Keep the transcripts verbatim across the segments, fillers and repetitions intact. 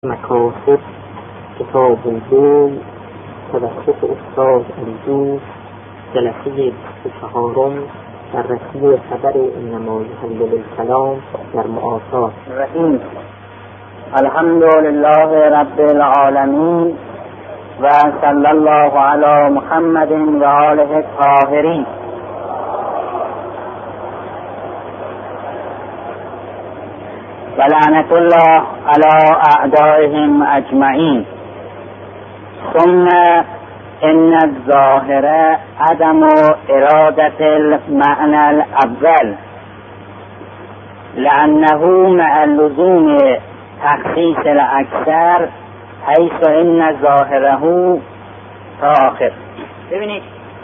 مکاسب کتاب البوم توسط استاد علیدوست جلسه بیست و چهارم در رسیل خبر انما یحلل الکلام در معاصات رحیم. الحمد لله رب العالمین و صلی الله علی محمد و آله الطاهرین. و لعنت الله علی اعدائهم اجمعین. ثم ان الظاهر عدم ارادت المعنى الاول لانه مع لزوم تخصیص الاکثر حیث ان ظاهره تا آخر. ببینید،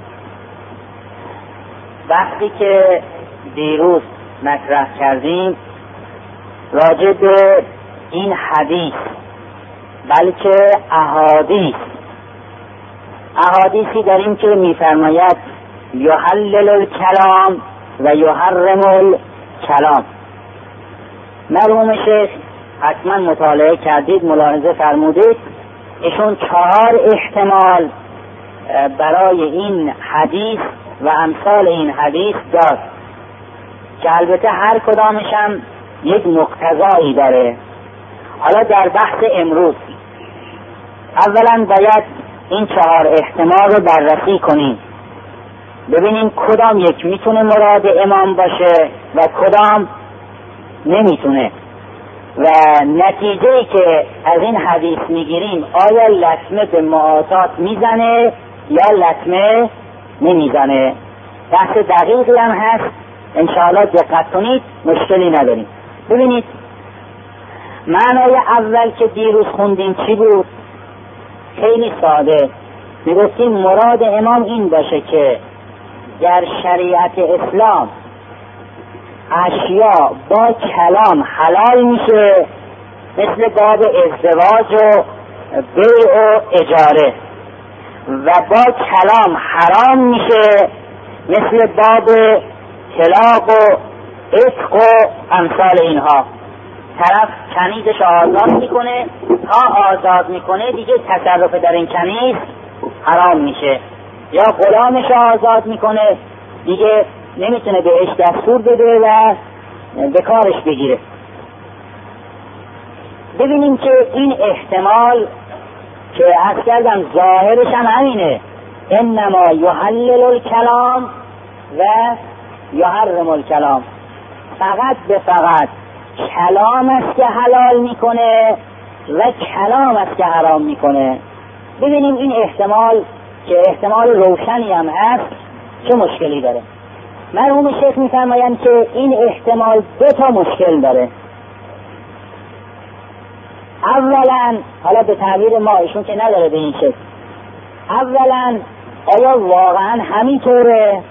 وقتی که دیروز مطرح کردیم راجع به این حدیث، بلکه احادیث احادیثی داریم که میفرماید یحلل الکلام و یحرم الکلام. مرحوم شیخ حتما مطالعه کردید، ملاحظه فرمودید، ایشون چهار احتمال برای این حدیث و امثال این حدیث داد که البته هر کدامش هم یک مقتضایی داره. حالا در بحث امروز اولا باید این چهار احتمال رو بررسی کنیم، ببینیم کدام یک میتونه مراد امام باشه و کدام نمیتونه، و نتیجه‌ای که از این حدیث میگیریم آیا لطمه به معاصات میزنه یا لطمه نمیزنه. بحث دقیقی هم هست، انشاءالله دقت کنید، مشکلی نداریم. ببینید، معنای اول که دیروز خوندیم چی بود؟ خیلی ساده، میگفتیم مراد امام این باشه که در شریعت اسلام اشیا با کلام حلال میشه، مثل باب ازدواج و بیع و اجاره، و با کلام حرام میشه، مثل باب طلاق و عتق و امثال اینها. طرف کنیزش آزاد میکنه، تا آزاد میکنه دیگه تصرف در این کنیز حرام میشه، یا غلامش آزاد میکنه دیگه نمیتونه بهش دستور بده و به کارش بگیره. ببینیم که این احتمال که عرض کردم ظاهرش هم همینه، انما یحلل الکلام و یحرم الکلام، فقط به فقط کلام است که حلال میکنه و کلام است که حرام میکنه. ببینیم این احتمال که احتمال روشنی هم هست چه مشکلی داره. مرحوم شیخ میفرمایند که این احتمال دو تا مشکل داره. اولا، حالا به تعبیر ما، ایشون که نداره به این شکل، اولا آیا واقعا همینطوره؟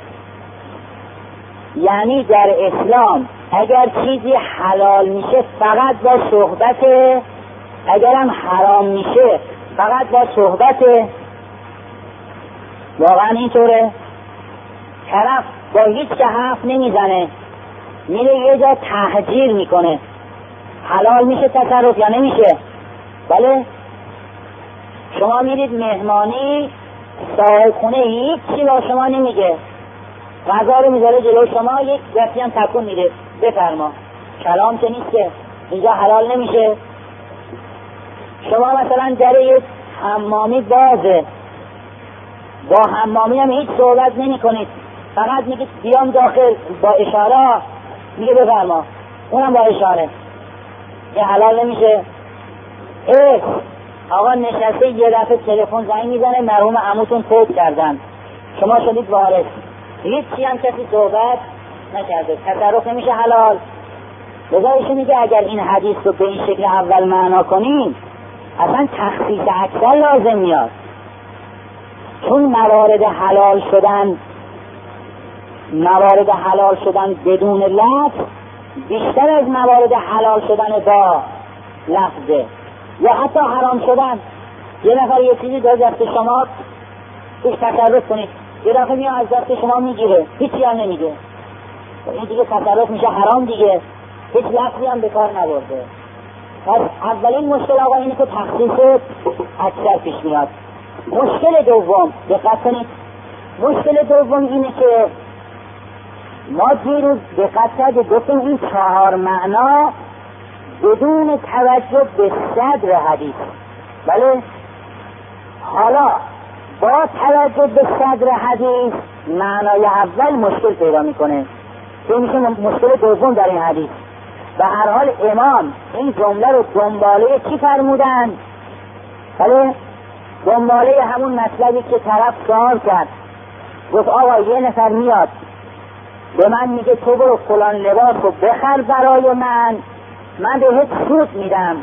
یعنی در اسلام اگر چیزی حلال میشه فقط با صحبته، اگرم حرام میشه فقط با صحبته؟ واقعا اینطوره؟ طرف با هیچ که حرف نمیزنه، میره یه جا تهجیر میکنه، حلال میشه تصرف یا نمیشه؟ بله. شما میرید مهمانی، صاحب خونه هیچی با شما نمیگه، غذا رو میذاره جلو شما، یک دستی هم تکون میده، بفرما. کلام که نیست که اینجا حلال نمیشه. شما مثلا در یک حمامی بازه، با حمامی هم هیچ صحبت نمی کنید، فقط میگید بیام داخل، با اشاره میگه بفرما، اونم با اشاره، یه حلال نمیشه. ای آقا نشسته یه دفعه تلفن زنگ میزنه، مرحوم عموتون فوت کردن، شما شدید وارث، هیچی هم کسی صحبت نکرده، تصرف نمیشه حلال. لذا ایشون میگه اگر این حدیث رو به این شکل اول معنا کنیم اصلا تخصیص اکثر لازم میاد، چون موارد حلال شدن موارد حلال شدن بدون لفظ بیشتر از موارد حلال شدن با لفظه، یا حتی حرام شدن. یه نفر یه چیزی داره دست شما، توش تصرف کنید، یه دفعه میاد از دست شما میگیره، هیچی هم نمیگه، این دیگه تصرف میشه حرام دیگه، هیچ لفظی هم به کار نبرده. پس اولین مشکل آقا اینه که تخصیص اکثر پیش میاد. مشکل دوم دقت کنید، مشکل دوم اینه که ما دیروز دقت کردیم گفتیم این چهار معنا بدون توجه به صدر حدیث، بله حالا با توجه به صدر حدیث معنای اول مشکل پیدا میکنه که میشه مشکل دوم در این حدیث. و هر حال امام این جمله رو دنباله چی فرمودن؟ بله دنباله همون مطلبی که طرف سوال کرد، گفت آقا یه نفر میاد به من میگه تو برو فلان لباس رو بخر برای من، من بهت سود میدم.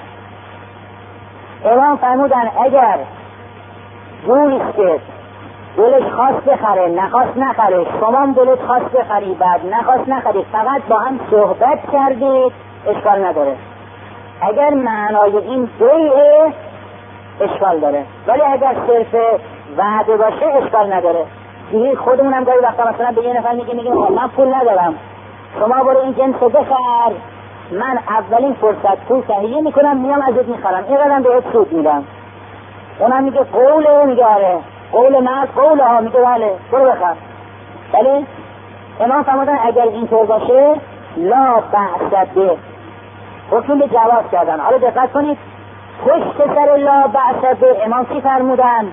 امام فرمودن اگر جوریست که دلش خواست بخره نخواست نخره، شما هم دلت خواست بخری بعد نخواست نخری، فقط با هم صحبت کردید اشکال نداره. اگر معنای این بیعه اشکال داره، ولی اگر صرف وعده باشه اشکال نداره. دیگه خودمون هم گاهی وقتا مثلا به یه نفر میگه میگه من پول ندارم شما برو این جنس رو بخر، من اولین فرصت پول تهیه میکنم میام ازت میخرم، اینقدرم بهت سود میدم. اونم میگه قوله، میگه آره قول مرد قوله ها، میگه بله برو بخر. ولی امام فرمودن اگر اینطور باشه لا بأس به، حکم به جواز کردن. حالا دقت کنید پشت سر لا بأس به امام چی فرمودن؟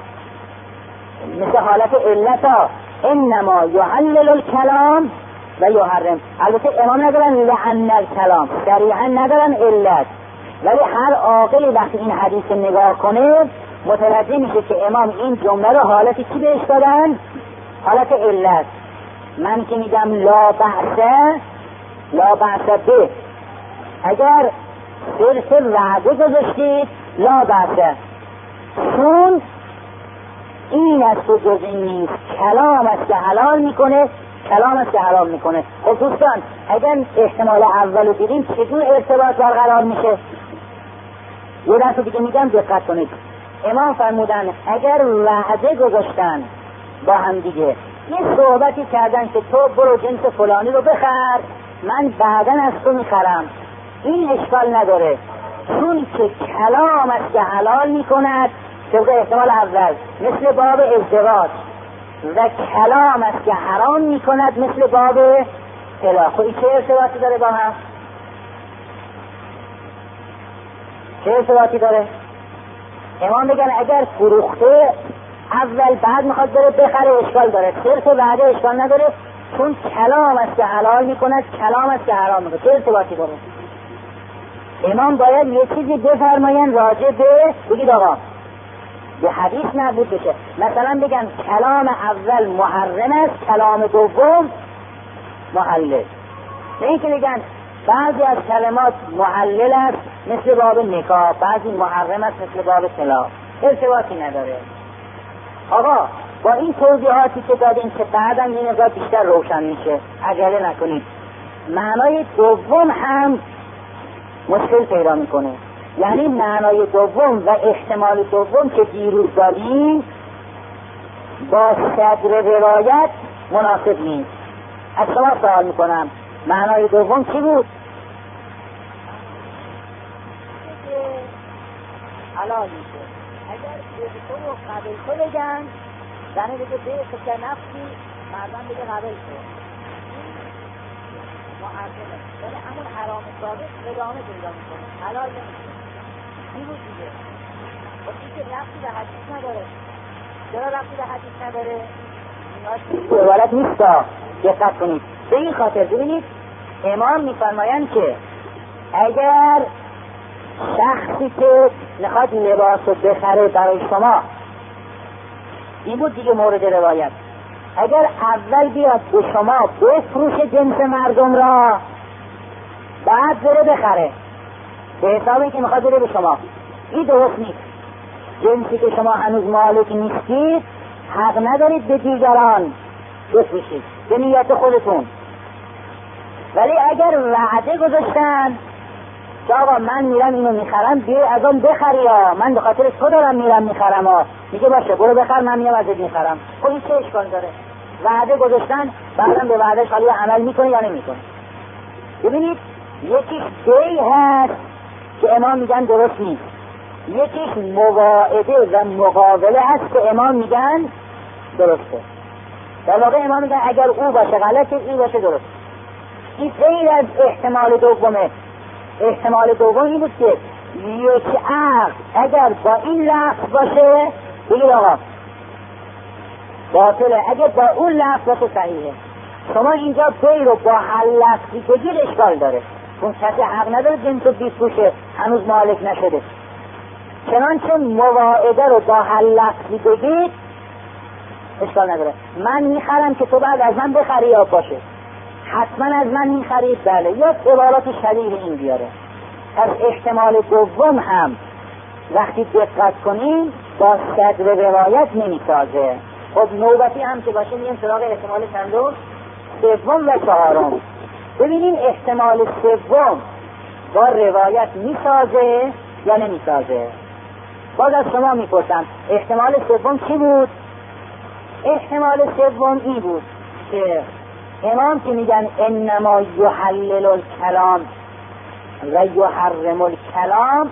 مثل حالت علتا انما یحلل الکلام و یحرم. البته امام ندارن لعن الکلام، صریحا ندارن علت، ولی هر عاقلی وقتی این حدیث نگاه کنه متوجه میشه که امام این جمله رو حالت چی بهش دادن؟ حالت علت. من که میگم لا بأس لا بأس به، اگر صرف وعده گذاشتید لا بأس، چون این است و جز این نیست، کلام است که حلال میکنه کلام است که حرام میکنه. خب دوستان اگر احتمال اولو دیدیم چجور ارتباط برقرار میشه؟ یه دست دیگه میگم دقت کنید. امام فرمودن اگر وعده گذاشتن با هم دیگه یه صحبتی کردن که تو برو جنس فلانی رو بخر من بعداً از تو میخرم، این اشکال نداره، چون که کلام است که حلال میکند طبق احتمال اول مثل باب ازدواج و کلام است که حرام میکند مثل باب طلاق. این چه ارتباطی داره با هم؟ چه ارتباطی داره؟ امام بگن اگر فروخته اول بعد میخواد بره بخره اشکال داره، صرف بعده اشکال نداره، چون کلام است که حلال میکند کلام است که حرام میکند. چه ارتباطی داره؟ امام باید یه چیزی بفرماین راجع به بگید آقا به حدیث مربوط بشه. مثلا بگن کلام اول محرم است کلام دوم محلل، نه اینکه بگن بعضی از کلمات محلل است مثل باب نکاح، بعضی محرم است مثل باب طلاق. ارتباطی نداره. آقا با این توضیحاتی که دادیم که بعدم یه نگاه بیشتر روشن میشه، عجله نکنید. معنای دوم هم مشکل پیدا میکنه، یعنی معنای دوم و احتمال دوم که دیروز دادیم با صدر روایت مناسب نیست. از شما سوال میکنم معنای دوم چی بود؟ حلال میشه اگر به تو رو قبل تو بگن، زنه بگه به فکر نفسی، مردم بگه قبل تو معرفه، ولی همون حرام ثابت ادامه پیدا میکنه، حلال نمیشه. این بود دیگه. و این که رفتی به حدیث نداره. چرا رفتی به حدیث نداره؟ این عبارت نیستا، دقت کنید. به این خاطر ببینید امام میفرمایند که اگر شخصی که میخواد لباس رو بخره برای شما، این بود دیگه مورد روایت، اگر اول بیاد به شما بفروشه جنس مردم را بعد بره بخره به حساب این که میخواد بره به شما، این درست نیست. جنسی که شما هنوز مالک نیستید حق ندارید به دیگران بفروشید به نیت خودتون. ولی اگر وعده گذاشتن که آقا من میرم اینو میخرم بیا از اون بخری ها، من به خاطر تو دارم میرم میخرم ها، میگه باشه برو بخر من میام ازت میخرم، خب این چه اشکال داره؟ وعده گذاشتن بعدم به وعدهش حالا عمل میکنه یا نمیکنه. ببینید یکی دی هست که امام میگن درست نیست، یکیش مواعده و مقابله هست که امام میگن درسته. در واقع امام میگن اگر او باشه غلطه، این باشه درست. این غیر از احتمال دومه. احتمال دوم این بود که یک عقل اگر با این لفظ باشه بگید آقا باطله، اگر با اون لفظ باشه صحیحه. شما اینجا بی رو با هر لفظی بگید اشکال داره، اون کسی حق نداره جنس بیست روشه هنوز مالک نشده. چنانچه مواعده رو با هر لفظی بگید اشکال نداره. من میخرم که تو بعد از من بخری یا باشه، حتما از من میخرید بله، یا عبارات شبیه این بیاره. از احتمال دوم هم وقتی دقت کنیم با صدر روایت نمیسازه. خب نوبتی هم که باشه میگیم سراغ احتمال چندم؟ سوم و چهارم. ببینیم احتمال سوم با روایت میسازه یا نمیسازه. باز از شما میپرسم احتمال سوم چی بود؟ احتمال سوم این بود که امام که میگن انما یحلل الکلام و یحرم الکلام،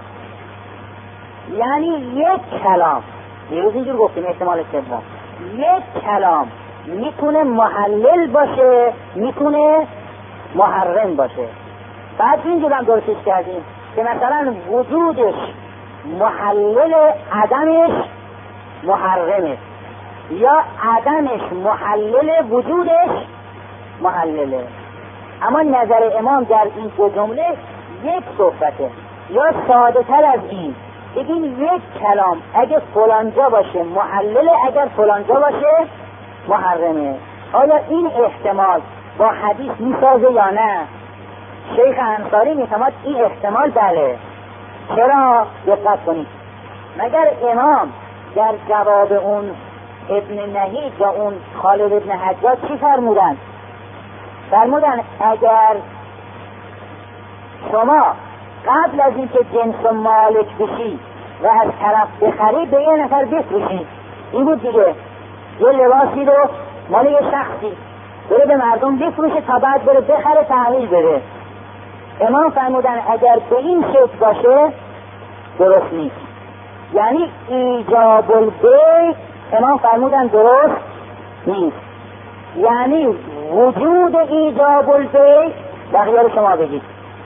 یعنی یک کلام، دیروز اینجور گفتیم احتمال سوم، یک کلام میتونه محلل باشه میتونه محرم باشه. بعد اینجور هم درستش کردیم که مثلا وجودش محلل عدمش محرمه، یا عدمش محلل وجودش محلله. اما نظر امام در این دو جمله یک صحبته، یا ساده تر از این بگیم یک کلام اگه فلانجا باشه محلله، اگر فلانجا باشه محرمه. آیا این احتمال با حدیث میسازه یا نه؟ شیخ انصاری میفهمد این احتمال بله. چرا؟ دقت کنید، مگر امام در جواب اون ابن نهید و اون خالد ابن حجاج چی فرمودن؟ فرمودن اگر شما قبل از اینکه جنس مالک بشی و از طرف بخری به یه نفر بفروشی، این بود دیگه، یه لباسی رو مال یه شخصی بره به مردم بفروشه تا بعد بره بخره تحویل بده. امام فرمودن اگر به این شکل باشه درست نیست، یعنی ایجاب البیع امام فرمودن درست نیست، یعنی وجود ایجاب البیع، بقیه رو شما بگید،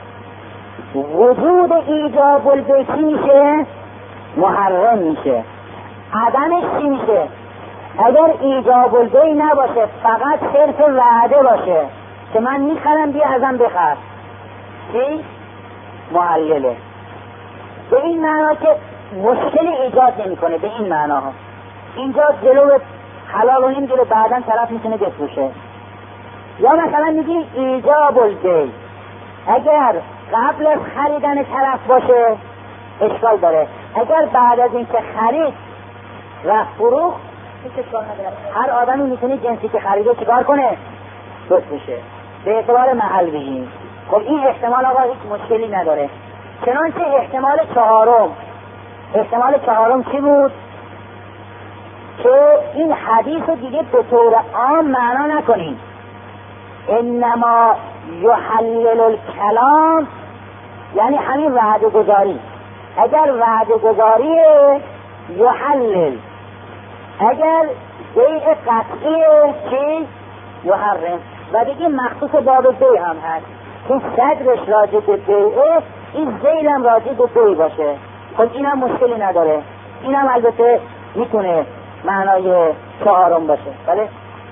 وجود ایجاب البیع چی میشه؟ محرم میشه. عدمش چی میشه؟ اگر ایجاب البیع نباشه فقط صرف وعده باشه که من میخرم بیا ازم بخر، چی؟ محلله. به این معنا که مشکلی ایجاد نمیکنه، به این معنا اینجا جلو حلال و نمیگیره، بعدا طرف میتونه بفروشه. یا مثلا میگی ایجاب البیع اگر قبل از خریدن طرف باشه اشکال داره، اگر بعد از اینکه خرید رفت فروخت هیچ اشکال نداره. هر آدمی میتونه جنسی که خریده چیکار کنه؟ بفروشه. به اعتبار محل بگیم. خب این احتمال آقا هیچ مشکلی نداره. چنانچه احتمال چهارم، احتمال چهارم چی بود؟ که این حدیث رو دیگه به طور عام معنا نکنیم. انما یحلل الکلام یعنی همین وعده گذاری. اگر وعده گذاریه یحلل، اگر بیع قطعیه چی؟ یحرم. و دیگه مخصوص باب بیع هم هست که صدرش راجع به بیعه، این ذیل هم راجع به بیع باشه. خب این هم مشکلی نداره، این هم البته میتونه معنای چهارم باشه. بله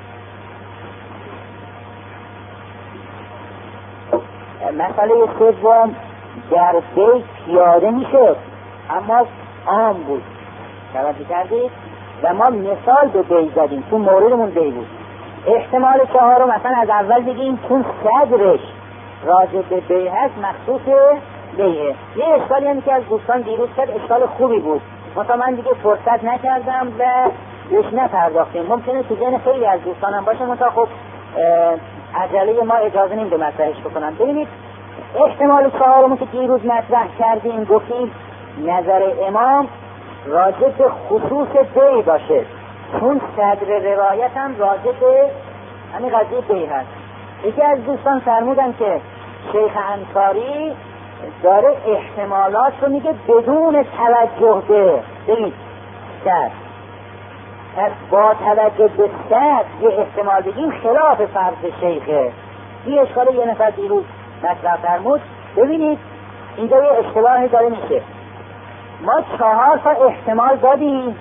مسئله سوم در بیع پیاده میشه اما عام بود، توجه کردید؟ و ما مثال به بیع زدیم، تو موردمون بیع بود. احتمال چهارم مثلا از اول بگیم چون صدرش راجع به بیع هست مخصوص بیعه. یه اشکالی هم که از دوستان دیروز کرد اشکال خوبی بود، مثلا من دیگه فرصت نکردم و بهش نپرداختیم. ممکنه تو ذهن خیلی از دوستانم باشه، مثلا خب عجله ما اجازه نمیده مطرحش بکنم. ببینید احتمال چهارم که دیروز مطرح کردیم گفتیم نظر امام راجع به خصوص بیع باشه، چون صدر روایت هم راجع به همین قضیه بیع هست. یکی از دوستان فرمودن که شیخ انصاری داره احتمالات رو میگه بدون توجه به ببین صد. پس با توجه به صد یه احتمال بگیم خلاف فرض شیخه. این اشکال یه نفر دیروز مطرح فرمود. ببینید اینجا یه اشتباهی داره میشه. ما چهار تا احتمال دادیم،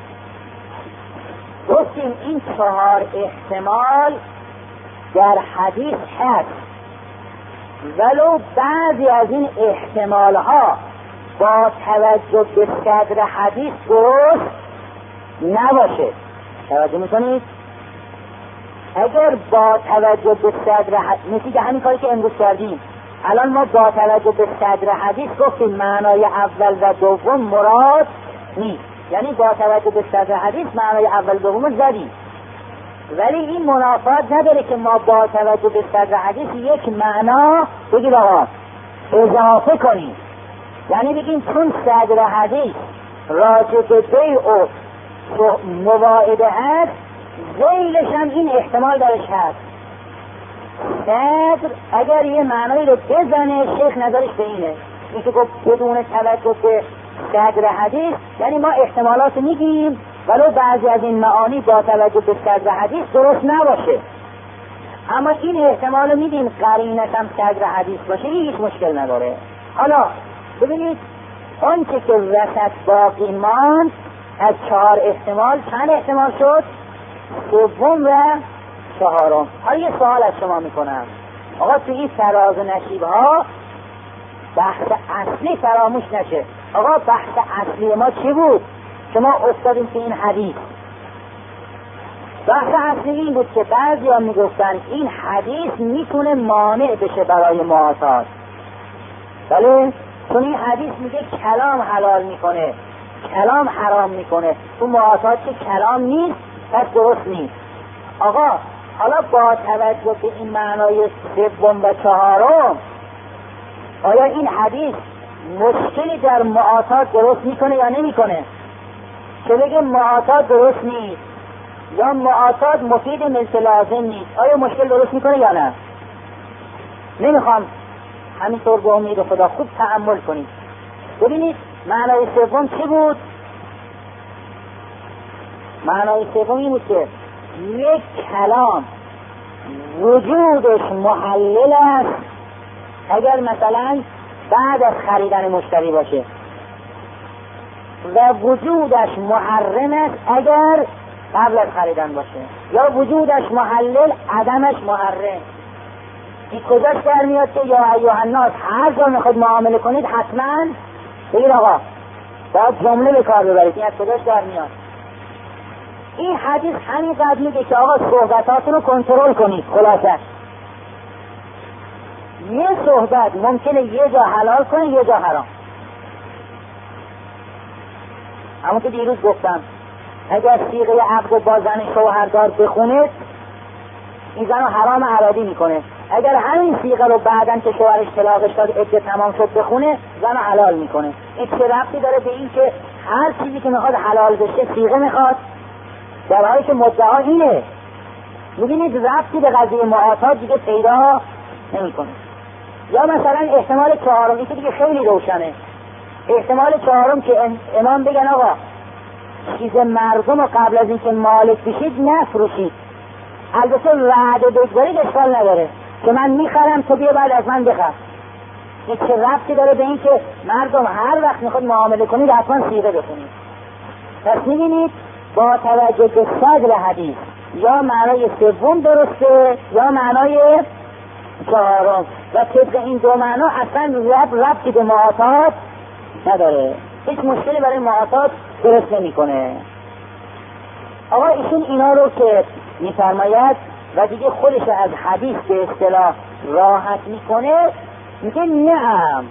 گفتیم این چهار احتمال در حدیث هست، ولو بعضی از این احتمال ها با توجه به صدر حدیث درست نباشه. توجه میکنید؟ اگر با توجه به صدر حدیث، مثل که همین کاری که امروز کردیم، الان ما با توجه به صدر حدیث گفتیم معنای اول و دوم مراد نیست، یعنی با توجه به صدر حدیث معنای اول و دوم زدیم، ولی این منافات نداره که ما با توجه به صدر حدیث یک معنا بگید آقا اضافه کنیم. یعنی بگیم چون صدر حدیث راجع به بیع و مواعده هست، ذیلش هم این احتمال درش هست. صدر اگر یه معنایی رو بزنه، شیخ نظرش به اینه، این که گفت بدون توجه به صدر حدیث، یعنی ما احتمالات میگیم ولو بعضی از این معانی با توجه به صدر حدیث درست نباشه، اما این احتمال رو میدیم قرینش هم صدر حدیث باشه، هیچ مشکل نداره. حالا ببینید آنچه که وسط باقی ماند از چهار احتمال چند احتمال شد؟ دوم و چهارم. حالا یه سوال از شما میکنم، آقا تو این فراز و نشیب ها بحث اصلی فراموش نشه. آقا بحث اصلی ما چی بود؟ شما افتادیم که این حدیث، بحث اصلی این بود که بعضی ها میگفتن این حدیث میتونه مانع بشه برای معاصات. بله، چون این حدیث میگه کلام حلال میکنه، کلام حرام میکنه، تو معاصات که کلام نیست پس درست نیست. آقا حالا با توجه به این معنای سوم و چهارم، آیا این حدیث مشکلی در معاصات درست میکنه یا نمیکنه؟ که بگه معاصات درست نیست یا معاصات مفید مثل لازم نیست، آیا مشکل درست میکنه یا نه؟ نمیخوام همینطور به امید خدا خوب تأمل کنید. ببینید معنای سوم چی بود؟ معنای سوم این بود که یک کلام وجودش محلل است اگر مثلا بعد از خریدن مشتری باشه، و وجودش محرم است اگر قبل از خریدن باشه، یا وجودش محلل عدمش محرم. این کجاش در میاد که یا ایها الناس هر جا میخواد معامله کنید حتما بگید آقا باید جمله به کار ببرید. این از کجاش در میاد؟ این حدیث همینقدر میگه که آقا صحبتاتون رو کنترل کنید. خلاصه یه صحبت ممکنه یه جا حلال کنه یه جا حرام. اما که دیروز گفتم اگر صیغه عقد با زن شوهردار بخونه این زن رو حرام عبادی میکنه، اگر همین صیغه رو بعدن که شوهرش طلاقش داد عده تمام شد بخونه زن رو حلال میکنه. این چه ربطی داره به این که هر چیزی که میخواد حلال بشه صیغه میخواد، در حالی که مدعا اینه؟ میبینید ربطی به قضیه معاصات دیگه پیدا نمیکنه. یا مثلا احتمال چهارم، این که دیگه خیلی روشنه، احتمال چهارم که امام بگن آقا چیز مردم رو قبل از اینکه مالک بشید نفروشید، البته وعده بگذارید اشکال نداره که من میخرم تو بیا بعد از من بخر. این چه ربطی داره به این که مردم هر وقت میخواد معامله کنید حتما صیغه بخونید؟ پس میبینید با توجه به صدر حدیث یا معنای سوم درسته یا معنای چهارم، و طبق این دو معنا اصلا رب ربطی به معاصات نداره، هیچ مشکلی برای معاصات درست نمیکنه. آقا ایشون اینا رو که میفرماید و دیگه خودش از حدیث به اصطلاح راحت میکنه، میگه نعم،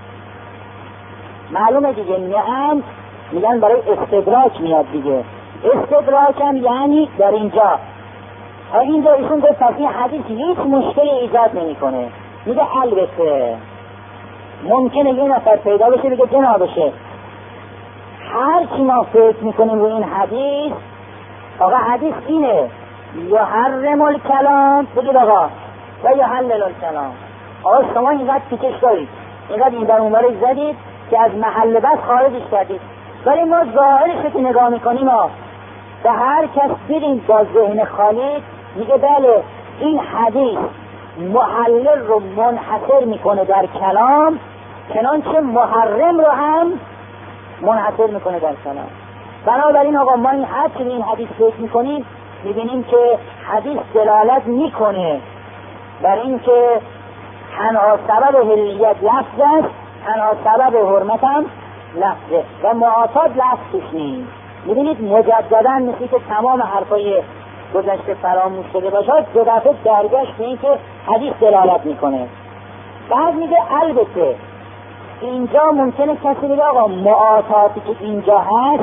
معلومه دیگه نعم میگن برای استدراک میاد دیگه. استدراک هم یعنی در اینجا ها اینجا ایشون گفت پس این حدیث هیچ مشکلی ایجاد نمیکنه. میگه البته ممکنه یه نفر پیدا بشه بگه جنابشه هر چی ما فکر میکنیم روی این حدیث، آقا حدیث اینه یا حرم الکلام، بگید آقا و یا حلل الکلام. آقا شما اینقدر پیچش دارید، اینقدر این در اونورش زدید که از محل بس خارجش کردید. ولی ما ظاهرش رو که نگاه میکنیم ما به هر کس بریم با ذهن خالی میگه بله این حدیث محلل رو منحصر میکنه در کلام، چنانچه محرم رو هم منحصر میکنه در کلام. بنابراین آقا ما این هر چی این حدیث فکر میکنیم میبینیم که حدیث دلالت میکنه بر این که تنها سبب حلیت لفظ است، تنها سبب حرمت هم لفظه و معاطات لفظش نیست. میبینید مجددا مثل که تمام حرفای گذشته فراموش شده باشد دو دفعه درگشت به این که حدیث دلالت میکنه. بعد میگه البته اینجا ممکنه کسی بگه آقا معاطاتی که اینجا هست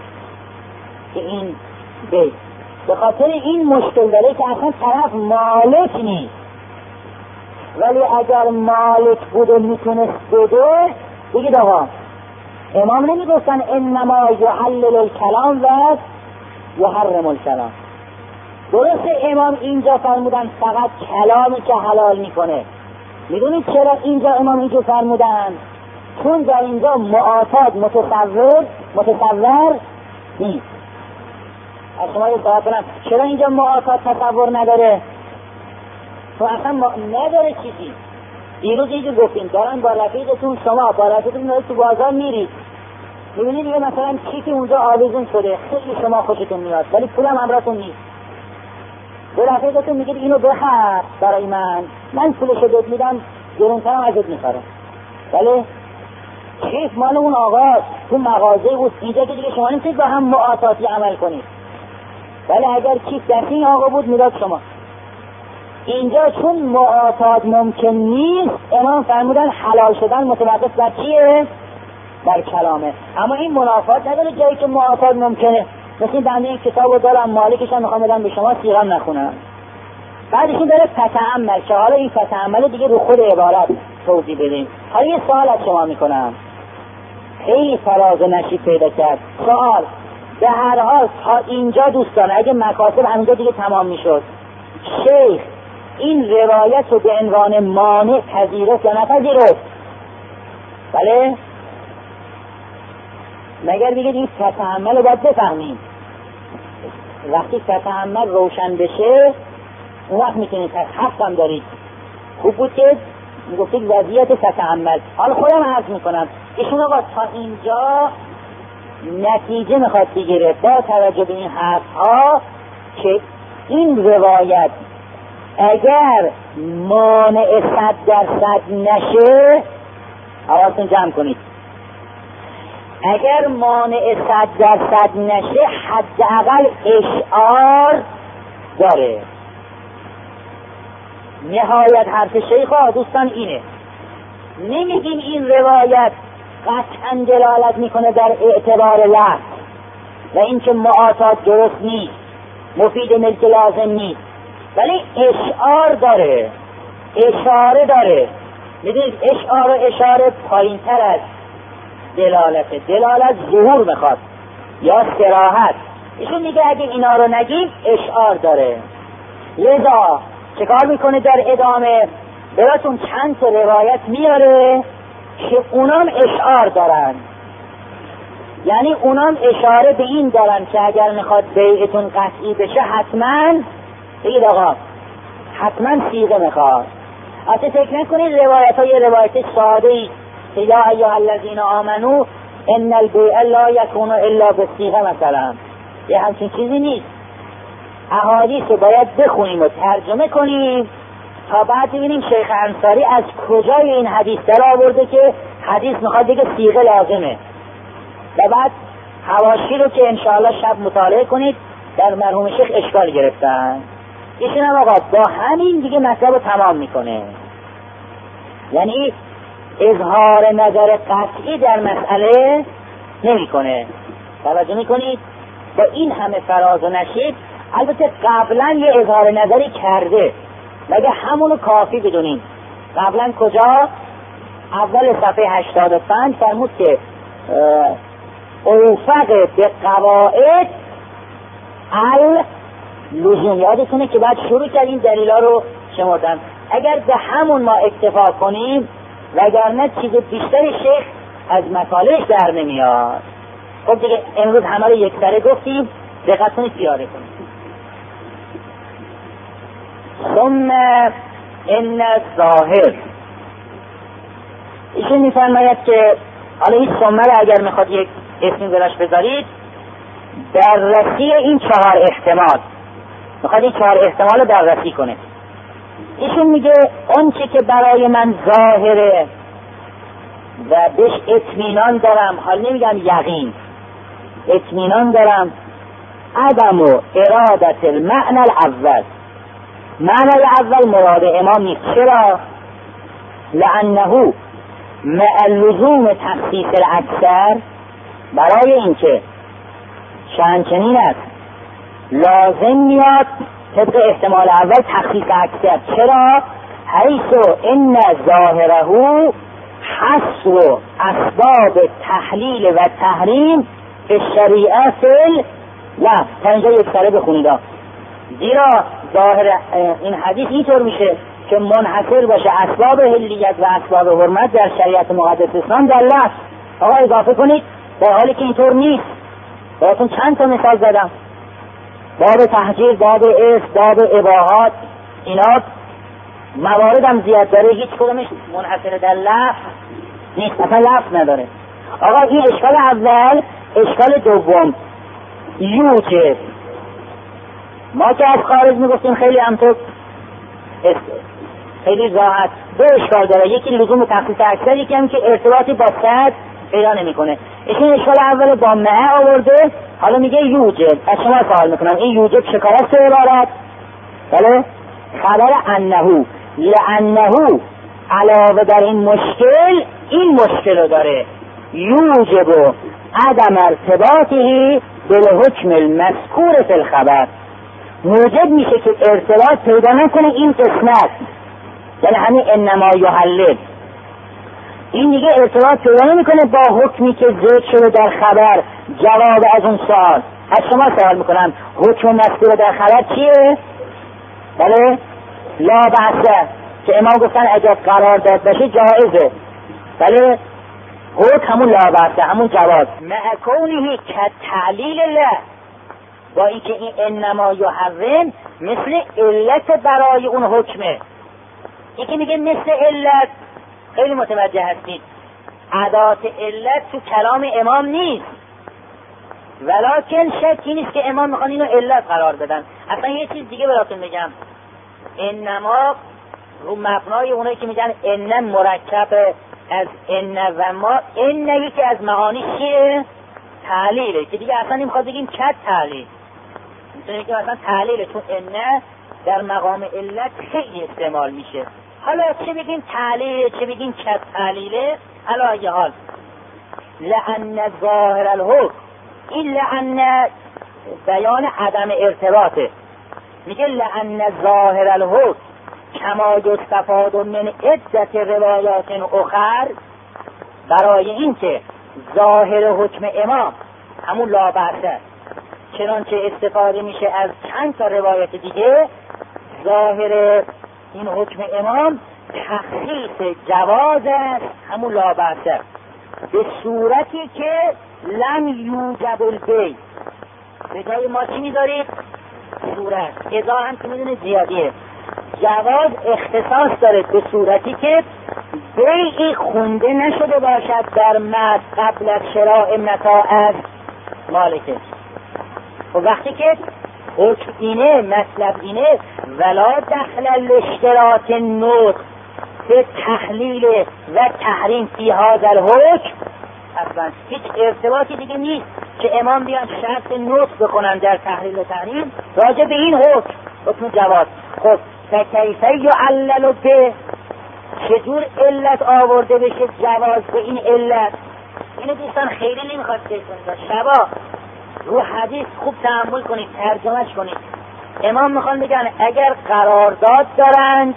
که این بیت به خاطر این مشکل داره که اصلا طرف مالک نیست، ولی اگر مالک بود و میتونست بده بگید آقا امام نمیگفتن انما یحلل الکلام و یحرم الکلام. درسته امام اینجا فرمودن فقط کلامی که حلال میکنه. میدونید چرا اینجا امام اینجا فرمودن؟ چون در اینجا معاطات متصور متصور نیست. از شما یه سوال کنم چرا اینجا معاطات تصور نداره؟ تو اصلا ما... نداره چیزی. دیروز اینجا گفتیم دارن با رفیقتون، شما با رفیقتون تو بازار میرید میبینید دیگه مثلا چیزی اونجا آویزون شده، خیلی شما خوشتون میاد ولی پولم همراهتون نیست. به رفیقتون میگید اینو بخر برای من، من پولشو بهت میدم گرونترم ازت میخرم، ولی کیف مال اون آقا تو مغازه بود. اینجا که دیگه شما نمیتونید با هم معاطاتی عمل کنید، ولی اگر کیف دست این آقا بود میداد شما. اینجا چون معاطات ممکن نیست امام فرمودن حلال شدن متوقف بر چیه؟ بر کلامه. اما این منافات نداره جایی که معاطات ممکنه. مثل بنده این کتاب رو دارم مالکش هم میخوام بدم به شما سیغم نخونم. بعدش این داره فتعمل که حالا این فتعمل دیگه رو خود عبارت توضیح بدیم. حالا یه سوال از شما میکنم، خیلی فراز و نشیب پیدا کرد. سوال به هر حال تا اینجا دوستان اگه مکاتب همینجا دیگه تمام میشد، شیخ این روایت رو به عنوان مانع پذیرفت یا نپذیرفت؟ بله؟ مگر بگید این فتعمل رو باید بفهمیم. وقتی فتعمل روشن بشه اون وقت میتونید حق هم دارید. خوب بود که میگفتید وضعیت فتعمل. حالا خودم عرض میکنم ایشون آقا تا اینجا نتیجه میخواد بگیره با توجه به این حرف ها که این روایت اگر مانع صد درصد نشه، حواستون جمع کنید، اگر مانع صد درصد نشه حداقل اشعار داره. نهایت حرف شیخ ها دوستان اینه، نمیگیم این روایت قطعا دلالت میکنه در اعتبار لفظ و اینکه معاطات درست نیست، مفید ملک لازم نیست، ولی اشعار داره، اشاره داره. میدونید اشعار و اشاره پایین تر از دلالت، دلالت ظهور میخواد یا صراحت. ایشون میگه اگه اینا رو نگیم اشعار داره. لذا چکار میکنه در ادامه براتون چند تا روایت میاره که اونام اشعار دارن، یعنی اونام اشاره به این دارن که اگر میخواد بیعتون قطعی بشه حتما بگید آقا حتما صیغه میخواد. اصلا فکر نکنید روایت های روایت ساده ای که یا ایها الذین آمنو ان البیع لا یکون الا بالصیغه مثلا، یه همچین چیزی نیست. احادیث رو باید بخونیم و ترجمه کنیم تا بعد ببینیم شیخ انصاری از کجای این حدیث در آورده که حدیث میخواد دیگه صیغه لازمه. و بعد حواشی رو که انشاءالله شب مطالعه کنید در مرحوم شیخ اشکال گرفتن. ایشون هم آقا با همین دیگه مطلب رو تمام میکنه، یعنی اظهار نظر قطعی در مسئله نمیکنه. توجه میکنید با این همه فراز و نشیب. البته قبلا یه اظهار نظری کرده مگه همونو کافی بدونیم. قبلا کجا؟ اول صفحه هشتاد و پنج فرمود که اوفق به قواعد اللزوم. یادتونه که بعد شروع کردیم دلیلا رو شمردن. اگر به همون ما اکتفا کنیم وگرنه چیز بیشتری شیخ از مطالعش در نمیاد. خب دیگه امروز همه رو یک سره گفتیم، دقت کنید پیاده کنید. ثم ان ظاهر، ایشون میفرماید که حالا این ثم رو اگر میخواد یک اسمی براش بذارید، بررسی این چهار احتمال، میخواد این چهار احتمال رو بررسی کنه. ایشون میگه اون چی که برای من ظاهره و بهش اطمینان دارم، حال نمیگم یقین، اطمینان دارم، عدم و ارادت المعنى الاول، معنی اول مراد امام نیست. چرا؟ لانه مع لزوم تخصیص الاکثر، برای اینکه چنین است لازم میاد طبق احتمال اول تخصیص اکثر. چرا؟ حیث ان ظاهره حصر اسباب تحلیل و تحریم به شریعه فل لفظ. تا اینجا یک سره بخونید. زیرا ظاهر این حدیث اینطور میشه که منحصر باشه اسباب حلیت و اسباب حرمت در شریعت مقدس اسلام در لفظ. آقا اضافه کنید، در حالی که اینطور نیست. براتون چند تا مثال زدم، باب تحجیر، باب ارث، باب اباحات، اینا موارد هم زیاد داره، هیچ کدومش منحصر در لفظ نیست، اصلا لفظ نداره. آقا این اشکال اول. اشکال دوم، یوجب، ما که از خارج میگفتیم خیلی همطور خیلی راحت دو اشکال داره، یکی لزوم تخصیص اکثر، یکی هم که ارتباطی با صد پیدا نمیکنه. این اشکال اول با معه آورده، حالا میگه یوجب. از شما سوال میکنم این یوجب چه کار است عبارت؟ بله، خبر انه، لانه علاوه در این مشکل این مشکل رو داره، یوجب عدم ارتباطه بالحکم المذکور فی الخبر، موجب میشه که ارتباط پیدا نکنه این قسمت، یعنی همین انما یحلل، این دیگه ارتباط پیدا نمیکنه با حکمی که ذکر شده در خبر. جواب از اون سوال، از شما سوال میکنم، حکم مذکور در خبر چیه؟ بله، لا بحثه، که امام گفتن اگر قرار داد باشه جایزه. بله، حکم همون لا بحثه، همون جواز. مع کونه که تعلیل الله، با اینکه این انما یحرم مثل علت برای اون حکمه. یکی میگه مثل علت، خیلی متوجه هستید، ادات علت تو کلام امام نیست، ولکن شکی نیست که امام میخوان اینو علت قرار بدن. اصلا یه چیز دیگه براتون بگم، انما رو مبنای اونایی که میگن ان مرکب از ان و ما، ان یکی از معانی چیه؟ تعلیله، که دیگه اصلا نمیخواد بگیم کد تعلیل، میتونه که مثلا تعلیله، چون ان در مقام علت خیلی استعمال میشه. حالا چه بگیم تعلیل، چه بگیم کد تعلیله، حالا یه حال لأن ظاهر الحکم، این لأن بیان عدم ارتباطه، میگه لأن ظاهر الحکم کما یستفاد من عدت روایات اخر، برای این که ظاهر حکم امام همون لا بأسه، چنانچه استفاده میشه از چند تا روایت دیگه، ظاهر این حکم امام تخصیص جواز است، همون لا بأسه، به صورتی که لم یوجب البیع. به جای ما چی میذارید؟ صورت. اذا هم که میدونه زیادیه. جواز اختصاص داره به صورتی که بیعی خونده نشده باشد در مد قبل از شراء متاع از مالکه. و وقتی که حکم اینه، مطلب اینه، ولا دخل الاشتراط نطق به تحلیل و تحریم فی هذا الحکم، اصلا هیچ ارتباطی دیگه نیست که امام بیان شرط نطق بکنن در تحلیل و تحریم راجع به این حکم، حکم جواز. خب فکیفه یعلل به، چجور علت آورده بشه جواز به این علت؟ اینو دوستان خیلی نمیخواد فکر کنید، شبا رو حدیث خوب تأمل کنید، ترجمهش کنید. امام میخوان بگن اگر قرارداد دارند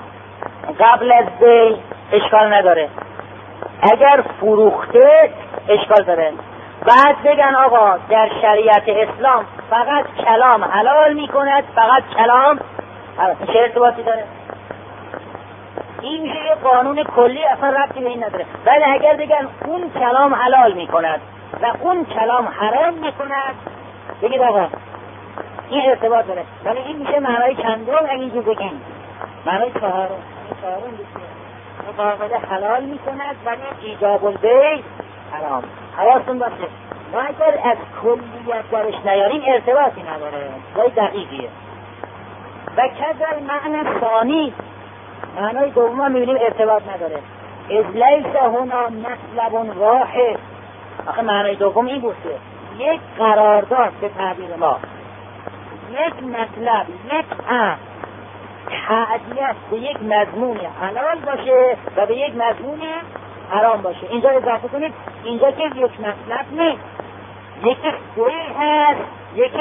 قبل از بیع اشکال نداره، اگر فروخته اشکال داره. بعد بگن آقا در شریعت اسلام فقط کلام حلال میکند، فقط کلام. چه ارتباطی داره؟ این میشه یه قانون کلی، اصلا ربطی به این نداره. ولی اگر بگن اون کلام حلال میکند و اون کلام حرام میکند، بگید آقا این ارتباط داره. ولی این میشه معنای چندم اگه اینجور بگیم، معنای چهارم. این چهارم میشه مقابله حلال میکند ولی ایجاب البیع حرام. حواستون باشه ما اگر از کلیت درش نیاریم ارتباطی نداره، ولی دقیقیه. و کذا معنی ثانی، معنای دوم میبینیم ارتباط نداره. از لیس هنا مطلب واحد. آخه معنای دوم این بود که یک قرارداد به تعبیر ما، یک مطلب، یک امر تعدیت به یک مضمون حلال باشه و به یک مضمون حرام باشه. اینجا اضافه کنید اینجا که یک مطلب نیست، یکی بیع هست، یکی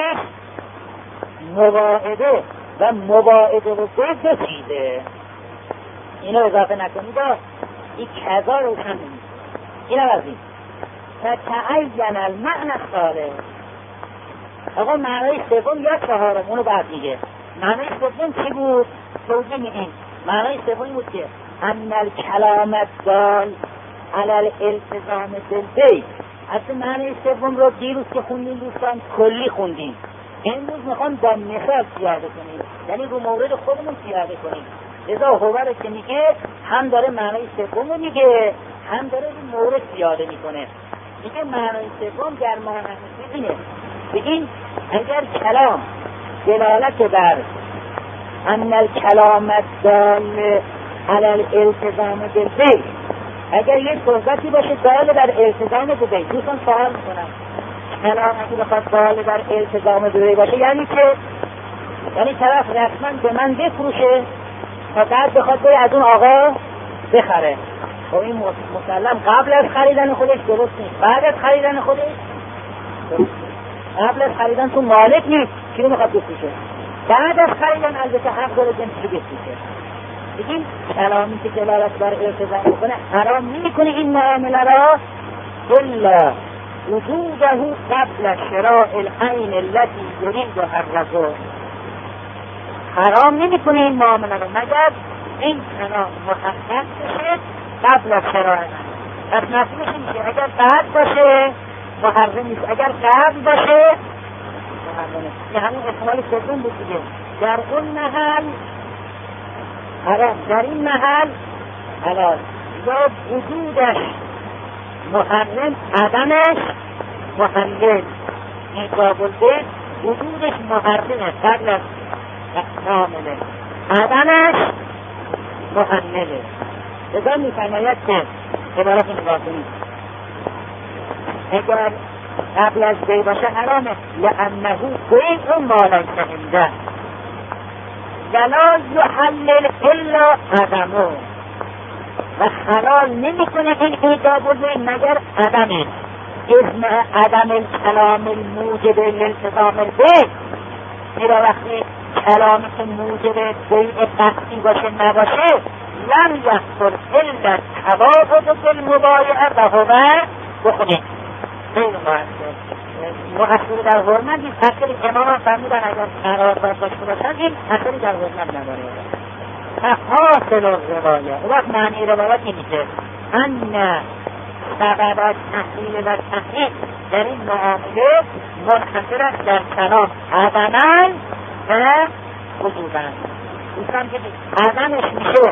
مواعده و مواعده و بیع دو چیزه. اینو اضافه نکنید، این کذا روشن نیست. این هم از این فتعین المعنی الثالث. آقا معنای سوم یا چهارم اونو بعد میگه. معنای سوم چی بود؟ توضیح میدیم. معنای سوم بود که ان الکلام الدال علی الالتزام بالبیع. اصلا معنای سوم رو دیروز که خوندیم دوستان کلی خوندیم، امروز میخوام با مثال پیاده کنیم، یعنی رو مورد خودمون پیاده کنیم. لذا هوبر که میگه هم داره معنای سوم رو میگه، هم داره رو مورد پیاده میکنه. میگه معنای سوم در معنای اینه، بگین اگر کلام دلالت بر ان الکلام الدال علی الالتزام بالبیع، اگر یک صحبتی باشه دال بر التزام بالبیع، دوستان سوال میکنم کلام اگه بخواد دال بر التزام بالبیع باشه یعنی که یعنی طرف رسما به من بفروشه تا بعد بخواد بره از اون آقا بخره. خب این مسلم قبل از خریدن خودش درست نیست، بعد از خریدن خودش درست. قبل از خریدن تو مالک نیست کی رو میخواد بفروشه، بعد از خریدن البته حق داره جنسی رو بفروشه. بگیم کلامی که دلالت بر التزام میکنه حرام نمیکنه این معامله را الا وجوده قبل شراء العین التي یریدها الرجل. حرام نمیکنه این معامله را مگر این کلام محقق بشه قبل از شراء. پس نفیش میشه اگر بعد باشه محرم نیست، اگر قبل باشه محرم نیست. یه همین احتمال سوم بود دیگه. در اون محل حرام، در این محل حلال. یا وجودش محرم، عدمش محلل. ایجاب البیع وجودش محرمه قبل از معامله، عدمش محلله. لذا میفرماید که عبارت نگاه کنید اگر قبل از بیع باشه حرامه لانه بیع ما لیس عنده ولا یحلل الا عدمه. و حلال نمیکنه این ایجاب البیع مگر عدمه. اسم عدم الکلام الموجب لالتزام البیع. میرا وقتی کلامی که موجب بیع قطعی باشه نباشه لم یحصل الا توافق بالمبایعه و هو بخونه خیلی مؤثر در حرمت این اثری امام فرمودن اگر قرارداد داشته باشن این اثری در حرمت نداره. حاصل الروایه او وقت معنی روایت این میشه ان سبب تحلیل و تحقیق در این معامله منحصر است در کلام عدماً و وجوباً. دوستان که عدمش میشه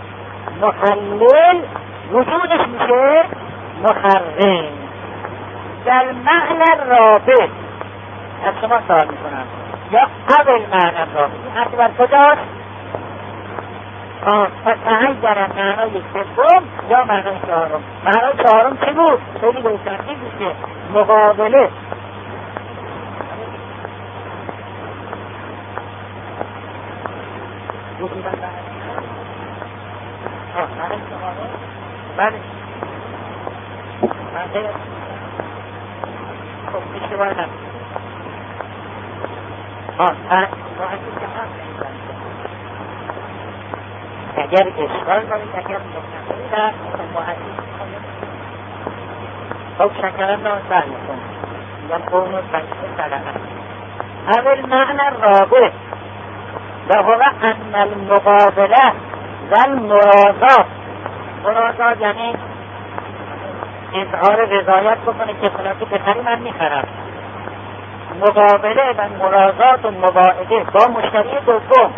محلل، وجودش میشه محرم. در معنی رابط از شما سوال میکنم یا قبل معنی رابط این حرفی بر کجاست؟ فتحی در معنی سوم یا معنی چهارم. معنی چهارم چی بود؟ خیلی روشنی بود که مقابله وجوداً معنی چهارم بله معنی خب اشتباه نم آه اگر اشکال دارید اگر مکنید در محدید خب شکرم را سهل کن یا قوم بچه سلمه. اول معنی رابط و هو ان المقابله و مرازات. مرازات یعنی اظهار رضایت بکنه که فلاکی بخری من میخرم. مقابله و مرازات و مواعده با مشتری دوم.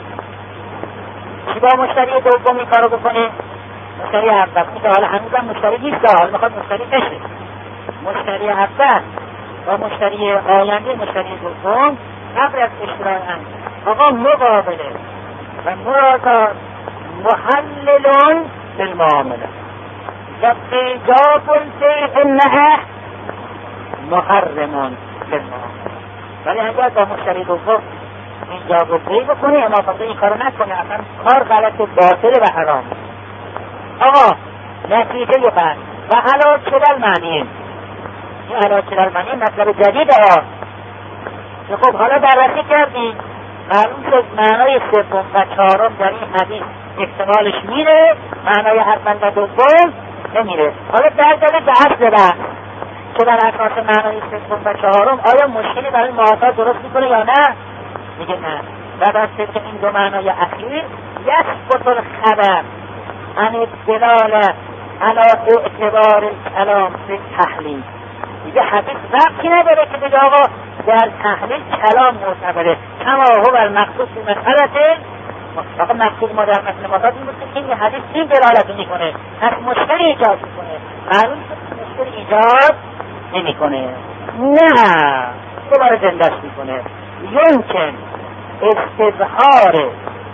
چی با مشتری دوم این کارو بکنه؟ مشتری اول که حالا هنوزم مشتری نیست، حالا میخواد مشتری بشه. مشتری اول با مشتری آینده مشتری دوم قبل از اشتراک هم آقا مقابله و مرازات محللون بالمعامله و ایجاب البیع النهی محرمون بالمعامله. ولی اگر با مشتری دوم ایجاب البیع بکنه اما فقط این کارو نکنه اصلا کار غلط و باطل و حرام. آقا نتیجه بعد و حلال شدن معنی این حلال شدن معنی مطلب جدید ها. خب حالا بررسی کردیم معلوم شد معنای سوم و چهارم در این حدیث احتمالش میره، معنای اول و دوم نمیره. حالا برگردیم به اصل بحث که بر اساس معنای سوم و چهارم آیا مشکلی برای معاصر درست میکنه یا نه؟ میگه نه. و بس که این دو معنای اخیر یثبت الخبر عن الدلاله علی اعتبار الکلام فی تحلیل. دیگه حدیث ربطی نداره که دیگه آقا در تحلیل کلام معتبره. کما هو المقصود فی مسئله فقط مقصود ما در مسئله مفاد این بود که این حدیث این دلالت میکنه از مشکل ایجاد میکنه. معلوم شد مشکل ایجاد نمیکنه. نه دوباره زندش میکنه. یمکن استظهار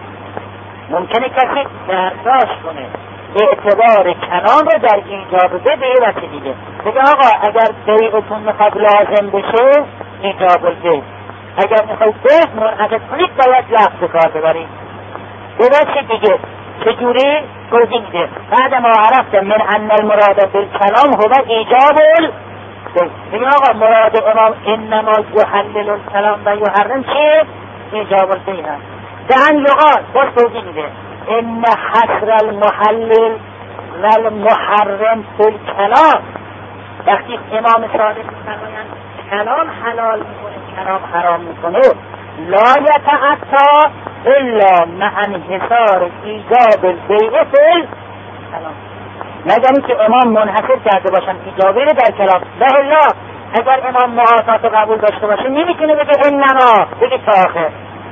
ممکنه کسی برداشت کنه اعتبار کلام رو در ایجاب به به یه وقت دیگه بگه آقا اگر بیعتون میخواد لازم بشه ایجاب البیع، اگر میخواد بیع منعقد کنید باید لفظ کار ببرید. به وقت دیگه چجوری توضیح میده بعد ما عرفت من ان المراد بالکلام هو ایجاب البیع. بگه آقا مراد امام انما یحلل الکلام و یحرم چیه؟ ایجاب البیع هست. دهن یقال باز توضیح میده ان حصر المحلل و المحرم فی الکلام. وقتی امام صادق میفرمایند کلام حلال میکنه کلام حرام میکنه لا یتعطا الا مع انحصار ایجاب البیع فی الکلام. نگنی که امام منحصر کرده باشن ایجابه در کلام و الا اگر امام معاصات قبول داشته باشه نمیتونه بگه انما بگه تاخر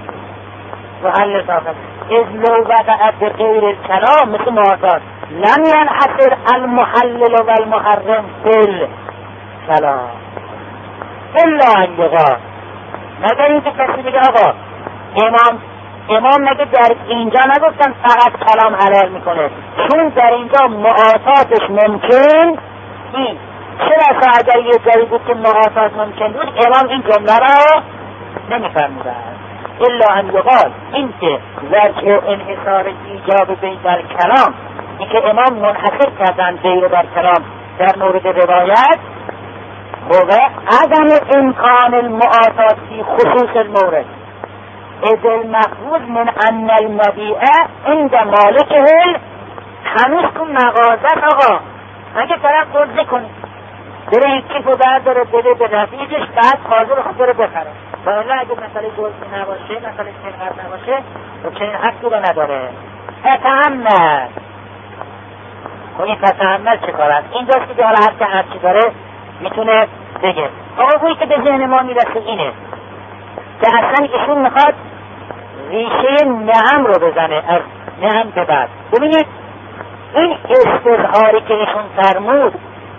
و حل تاخر از لو وقعت بغیر الکلام مثل معاصات لم ینحصر المحلل و المحرم فی الکلام الا ان یقال. نگنی که کسی بگه آقا امام امام نگه در اینجا نگفتن فقط کلام حلال میکنه چون در اینجا معاصاتش ممکن این چرا اگر یه جایی بود که معاصات ممکن بود امام این جمله را نمیفرمودن. الا ان یقال این که وجه انحصار ایجاب بین در کلام این که امام منحصر کردن بین در کلام در مورد روایت هو عدم امکان المعاصات فی خصوص المورد اذ المخوض من ان المبیع عند مالکه هنوز تو مغازت. آقا اگه طرف دزدی کنه بره این کیف رو برداره بده به رفیقش بعد حاضر خود بره بخره والا اگه مسئله دزدی نباشه مسئله سرقت نباشه و چنین حقی رو نداره. تتعمل خب این تتعمل چه کار است؟ این دستی که حالا هر که هرچی داره میتونه بگه. آقا گویی که به ذهن ما میرسه اینه که اصلا ایشون میخواد ریشه نعم رو بزنه از نعم به بعد. ببینید این استظهاری که ایشون فرمود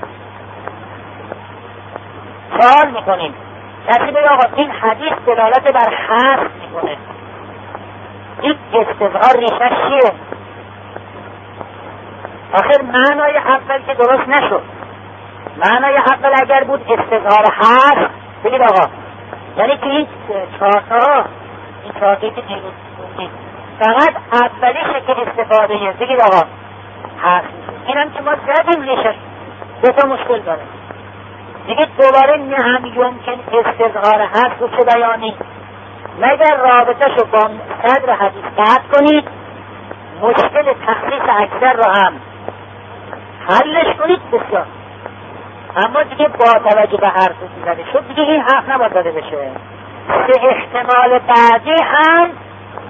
سوال میکنیم کسی بگه آقا این حدیث دلالت بر حذف میکنه این استظهار ریشه چیه؟ آخر معنای اول که درست نشد. معنای اول اگر بود استظهار حذف بگید آقا یعنی که این چهارتا این چهارتی که دیروز بودید فقط اولیشه که استفاده یه بگید آقا حذف این هم که ما زدیم ریشه دو تا مشکل داره. دیگه دوباره نه هم یمکن استظهار حذف رو چه بیانی مگر رابطه شو با صدر حدیث قطع کنید مشکل تخصیص اکثر رو هم حلش کنید بسیار. اما دیگه با توجه به حرف زده شد دیگه این حرف نباید داده بشه. سه احتمال بعدی هم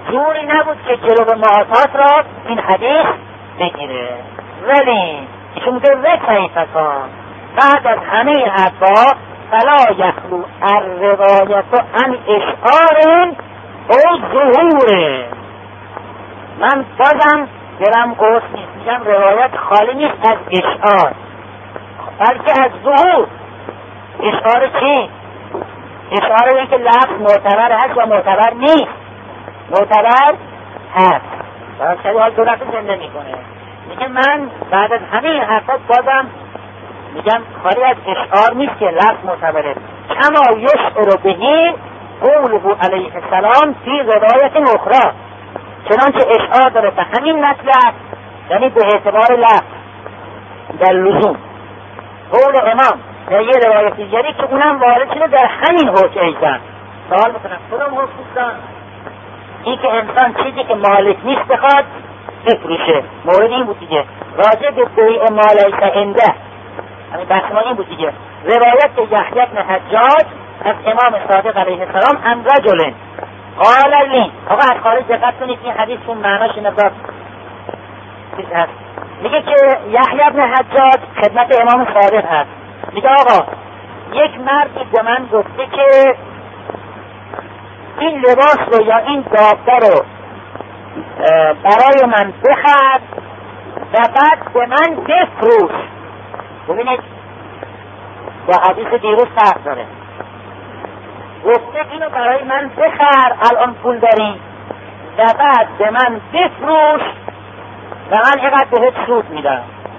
جوری نبود که جلو معاصات را این حدیث بگیره. ولی ایشون میگه و کیفکا بعد از همه این حرفا فلا یخلو الروایت عن اشعار او ظهور. من بازم دلم قرص نیست، میگم روایت خالی نیست از اشعار بلکه از ظهور. اشعار چی؟ اشعار این که لفظ معتبر هست یا معتبر نیست. معتبر هست. شبیه حال دو دفعه زنده میکنه. میگه من بعد از همه این حرفات بازم میگم خالی از اشعار نیست که لفظ معتبره. کما یشعر بهی قوله علیه السلام فی روایت اخرى، چنانچه اشعار داره به همین مطلب، یعنی به اعتبار لفظ در لزوم قول امام در یه روایت دیگری که اونم وارد شده در همین حکم. ایزن سوال میکنم کدوم حکم دوستان؟ این که انسان چیزی که مالک نیست بخواد بفروشه. مورد این بود دیگه راجع به بیع ما لیس عنده، همین بحث ما این بود دیگه. روایت یحیی بن حجاج از امام صادق علیه السلام عن رجل قال لی. آقا از خارج دقت کنید این حدیث اون معناش نبرد چیز هست. میگه که یحیی بن حجاج خدمت امام صادق هست. میگه آقا یک مردی به من گفته که این لباس رو یا این دابه رو برای من بخر و بعد به من بفروش. ببینید با حدیث دیروز فرق داره. گفته اینو برای من بخر الان پول داری و بعد به من بفروش و من اینقدر بهت سود میدم.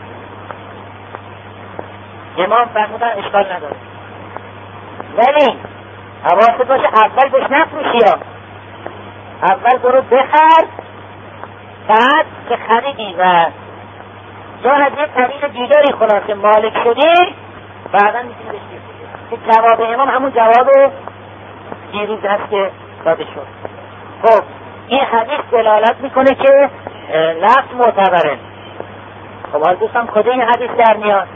امام فرمودن اشکال نداره، ولی حواست باشه اول بهش نفروشی ها. اول برو بخر، بعد که خریدی و یا از یک طریق دیگری خلاصه مالک شدی بعدا میتونی بهش بفروشی. که جواب امام همون جواب دیروز هست که داده شد. خب این حدیث دلالت میکنه که لفظ معتبره. خب حال دوستان کجا این حدیث در میاد؟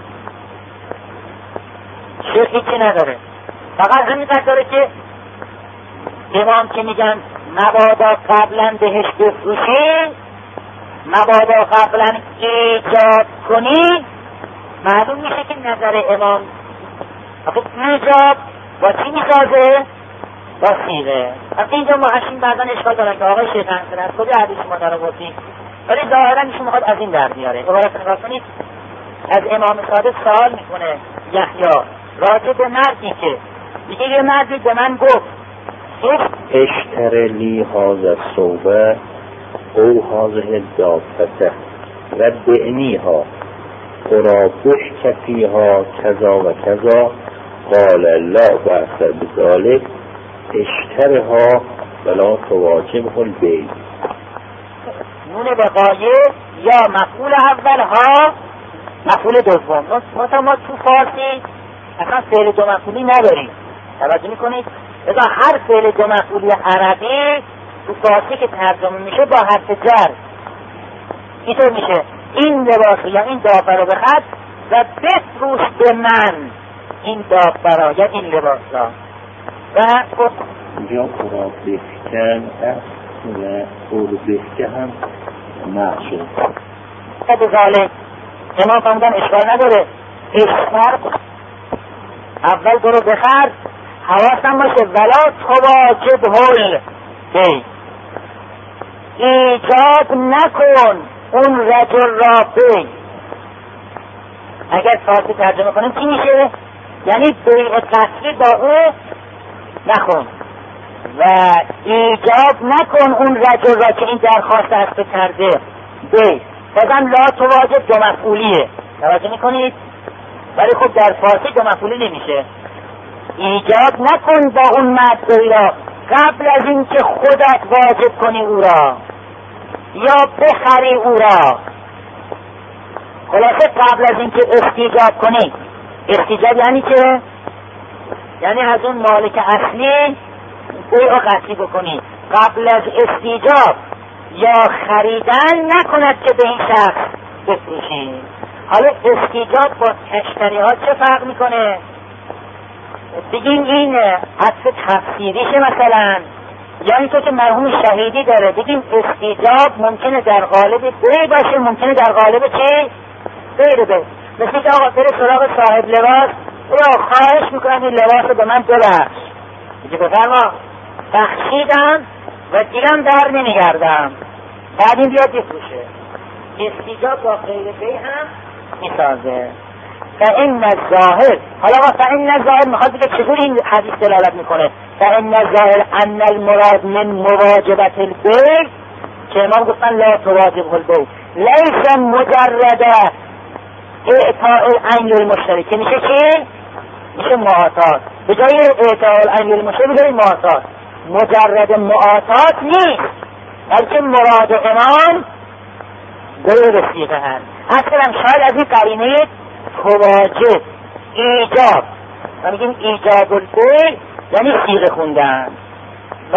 شیخ هیچی نداره، فقط همینقدر داره که امام که میگن مبادا قبلا بهش بفروشی، مبادا قبلا ایجاد کنی، معلوم میشه که نظر امام خب ایجاد با چی میسازه؟ با سیغه. از اینجا محشین بعضا اشکال دارن که آقای شیخ انسان از کجا حدیث ما داره گفتیم، ولی ظاهرا ایشون میخواد از این در بیاره. عبارت نگاه کنید، از امام صادق سوال میکنه یحیی راجع به مردی که دیگه یه مردی به من گفت اشتر لی هذا الثوب او هذه الدابة و بعنیها قرابش کفیها کذا و کذا قال لا بأس بذلك اشترها ولا تواجبه البیع. نون بقایه یا مفعول اول ها مفعول دوم. مثلا ما تو فارسی اصلا فعل دو مفعولی نداریم، توجه میکنید؟ اذا هر فعل دو مفعولی عربی تو فارسی که ترجمه میشه با حرف جر اینطور میشه این لباس یا این دابه رو بخر و بفروش به من این دابه را یا این لباس را. و خب اینجا قرار بفکن و قرار بفکن هم معشون به ذالک امام فرمودن اشکال نداره، اشکال اول برو بخر، حواسم باشه ولا تواجب هل بی، ایجاد نکن اون رجل را بی. اگر فارسی ترجمه کنیم چی میشه؟ یعنی بیع قصری با او نکن و ایجاد نکن اون رجل را که این درخواست هست کرده بی. بازم لا تواجب دو مفعولیه، توجه میکنید؟ ولی خب در فارسی دو مفعولی نمیشه. ایجاد نکن با اون مدعی را قبل از این که خودت واجب کنی او را یا بخری او را. خلاصه قبل از این که استیجاب کنی. استیجاب یعنی چه؟ یعنی از اون مالک اصلی بیع قطعی بکنی. قبل از استیجاب یا خریدن نکند که به این شخص بفروشی. حالا استیجاب با تشتری ها چه فرق میکنه؟ بگیم این عطف تفسیریشه مثلا یا اینکه که مرحوم شهیدی داره، بگیم استیجاب ممکنه در قالب بی باشه، ممکنه در قالب چی؟ غیر بی. مثل که آقا بره سراغ صاحب لباس، یا خواهش میکنم این لباس رو به من ببخش، بگه بفرما بخشیدم و دیرم در نمیگردم، بعد این بیاد بفروشه. استیجاب با غیر بی هم میسازه. فإن الظاهر، حالا فإن الظاهر میخواد بگه چجوری این حدیث دلالت میکنه؟ فإن الظاهر ان المراد من مواجبت البیع، که امام گفتن لا تواجب البیع، لیس مجرد اعطاء العین للمشتری، که میشه چی؟ میشه معاطات. به جای اعطاء العین للمشتری بگه معاطات. مجرد معاطات نیست، بلکه مراد امام غیر صیغه هست. اصلا شاید از این قرینه تواجب ایجاب و میگیم ایجاب البیع یعنی صیغه خوندن. و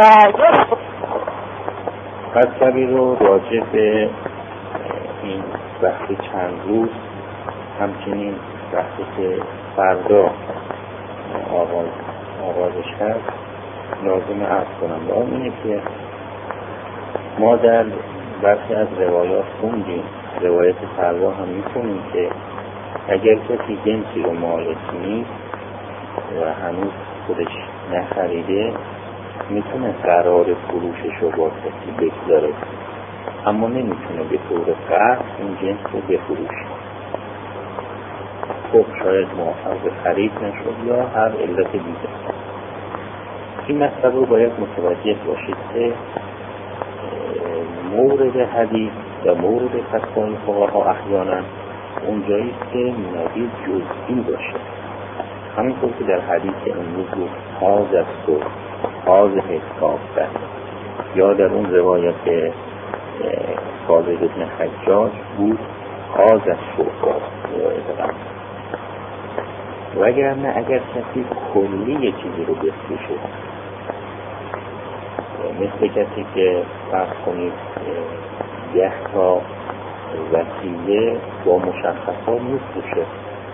مطلبی رو راجع به این بحث چند روز، همچنین بحثی که فردا آغاز آغازش هست لازم عرض کنم. و اون اینه که ما در برخی از روایات خوندیم، روایت فردا هم میکنیم که اگر کسی جنسی رو مالک نیست و هنوز خودش نخریده، میتونه قرار فروشش رو با کسی بگذاره، اما نمیتونه به طور قرض این جنس رو بفروشه. خب شاید موفق به خرید نشد یا هر علت دیگه. این مسئله رو باید متوجه باشید که مورد حدیث و مورد فتوای فقها احیانا اونجایی که نبی جزئی باشه، همینطور که در حدیث امروز بود حاض است و حاض حساب است، یا در اون روایت صادق ابن حجاج بود حاض است و و اگر نه اگر کسی کلی یه چیزی رو بفروشه، مثل کسی که فرض کنید ده تا وسیله با مشخصات میفروشه،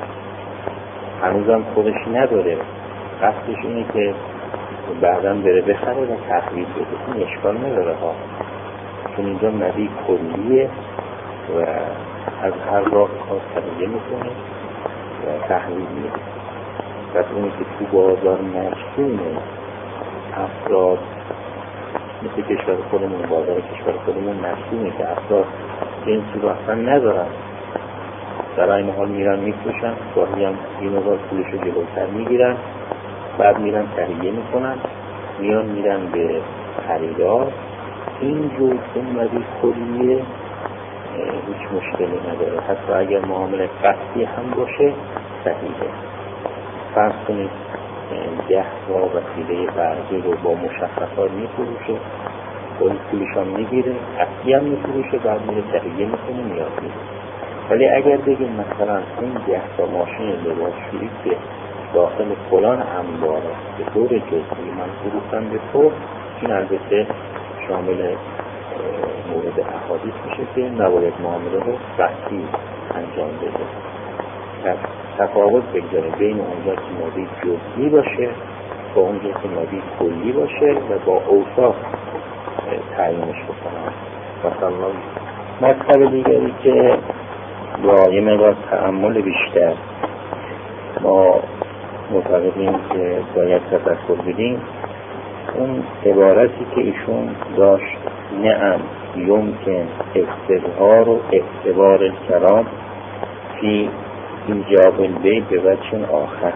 هنوزم خودش نداره، قصدش اینه که بعدا بره بخره و تحویل بده، این اشکال نداره ها، چون اینجا نبی کلیه و از هر راه کار تغییر میکنه و تحویل میده. و اونی که تو بازار مشکونه افراد مثل کشور خودمون، بازار کشور خودمون مشکونه که افراد جنسی رو اصلا ندارن، در این حال میرن میفروشن، گاهی هم این مقدار پولش رو جلوتر میگیرن، بعد میرن تهیه میکنن، میان میرن به خریدار. این جور اومدی کلیه هیچ مشکلی نداره، حتی اگر معامله قصدی هم باشه صحیحه. فرض کنید ده تا وسیله برقی رو با مشخصات میفروشه، با پولش هم میگیره، قصدی هم میفروشه، بعد میره تهیه میکنه میاد میره. ولی اگر بگیم مثلا این ده تا ماشین لباسشویی که داخل فلان انباره به طور جزئی من فروختم به تو، این البته شامل مورد احادیث میشه که نباید معامله رو قصدی انجام بده. پس تفاوت بگذاره بین اونجا که مادی جزئی باشه با اونجا که مادی کلی باشه و با اوصاف تعیینش بکنم. مثلا مطلب دیگری که با یه مقدار تأمل بیشتر ما معتقدیم که باید تفکر بدیم، اون عبارتی که ایشون داشت نعم یمکن استظهار و اعتبار کلام فی ایجاب البیع به وجه آخر.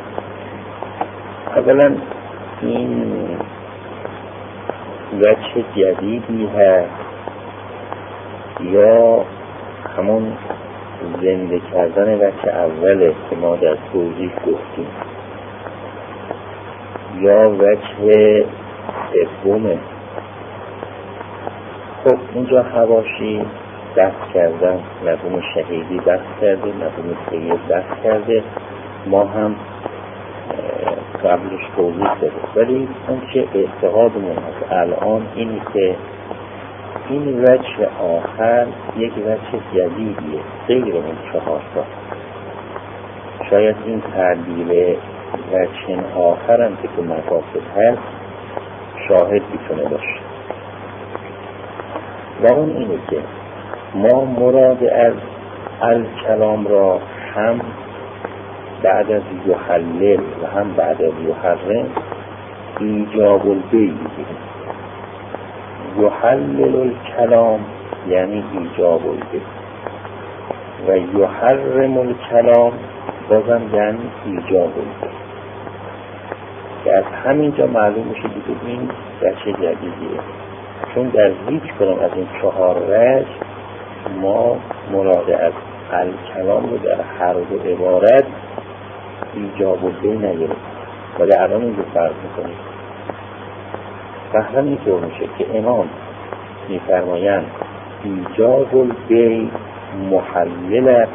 اولا این وجه جدیدی هست یا همون زنده کردن وجه اوله که ما در توضیح گفتیم، یا وجه سومه. خب اینجا حواشی بحث کردن، مرحوم شهیدی بحث کرده، مرحوم سید بحث کرده، ما هم قبلش توضیح داده. ولی اون که اعتقادمون هست الان اینی که این وجه آخر یک وجه جدیدیه غیر اون چهار تا. شاید این تعبیر وجه آخر هم که تو مقاصد هست شاهد میتونه باشه. و اون اینه که ما مراد از الکلام را هم بعد از یحلل و هم بعد از یحرم ایجاب البیع بگیریم. یحلل الکلام یعنی ایجاب البیع و یحرم الکلام بازم یعنی ایجاب البیع، که از همینجا معلوم میشه دیگه این در چه جدیدیه، چون در هیچ کدام از این چهار وجه ما مراد از الکلام رو در هر دو عبارت ایجاب البیع نگیریم و در الان اینجا فرض میکنیم. فهم اینطور میشه که امام میفرمایند ایجاب البیع محلل است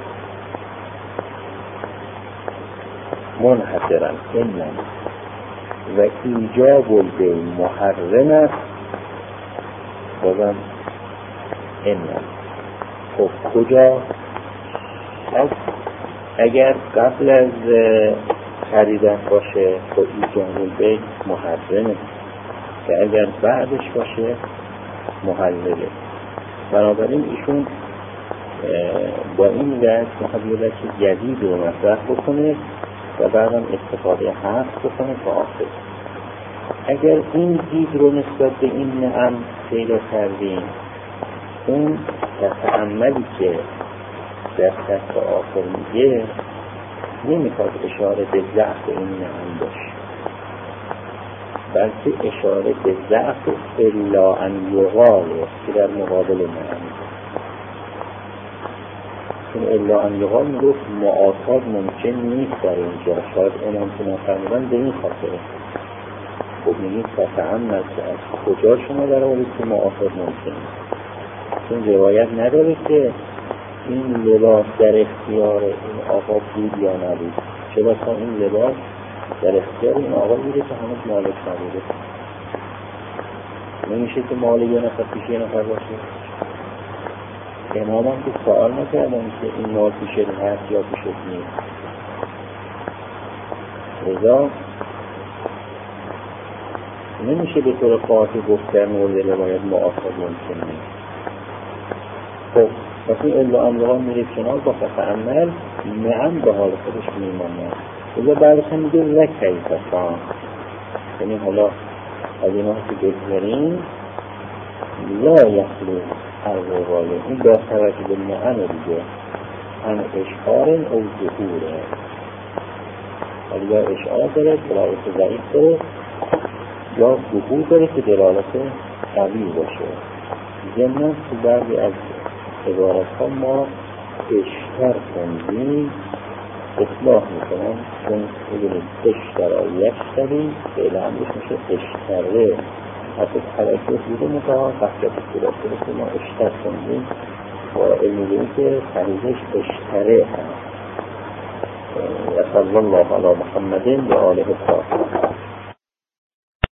منحصرا انم و ایجاب البیع محرم است بازم انم. خب کجا؟ خب اگر قبل از خریدن باشه خب ایجاب البیع محرمه، که اگر بعدش باشه محلله. بنابراین ایشون با این وجه محلله که جدید رو مطرح بکنه و بعدم استفاده حق بکنه تا آخر. اگر این دید رو نسبت به این نعم پیدا کردیم، اون تعملی که در سطح آخر میگه نمیخواد اشاره به ضعف این نعم باشه، بلکه اشاره به ضعف الا ان یقال که در مقابل نعم، چون الا ان یقال میگفت معاصاد ممکن نیست در اینجا، شاید امام که نفرمودن به این خاطره. خب میگید فتعمل که از کجا شما در آورید که معاصاد ممکن نیست؟ چون روایت نداره که این لباس در اختیار این آقا بود یا نبود. چرا تا این لباس در اختیار این آقا بوده که هنوز مالک نبوده؟ نمیشه که مال یه نفر پیش یه نفر باشه. امام هم که سوال نکردن که این مال پیش هست یا پیش نیست. لذا نمیشه به طور قاطع گفت در مورد روایت معاصد ممکن نیست. خب مثلا الا امرها میره کنار با فتعمل نعم به حال خودش میمانه. لذا بعدش هم میگه وکی فتان، یعنی حالا از این ها که بگذاریم لا یخلو هر روایه این با توجه به نعم دیگه هم اشعار او ظهوره، ولی یا اشعار داره دلالت ضعیف داره یا ظهور داره که دلالت قوی باشه. ضمن تو بعضی از عبارت ها ما اشتر خوندیم اصلاح میکنم، چون بگیریم اشتر آیش داریم فعلا همش میشه اشتره، حتی حرکت بوده متعا تحقیق بسیار شده که ما اشتر خوندیم و علمی داریم که صحیحش اشتره هست. و صلی الله علی محمد و آله الطاهرین.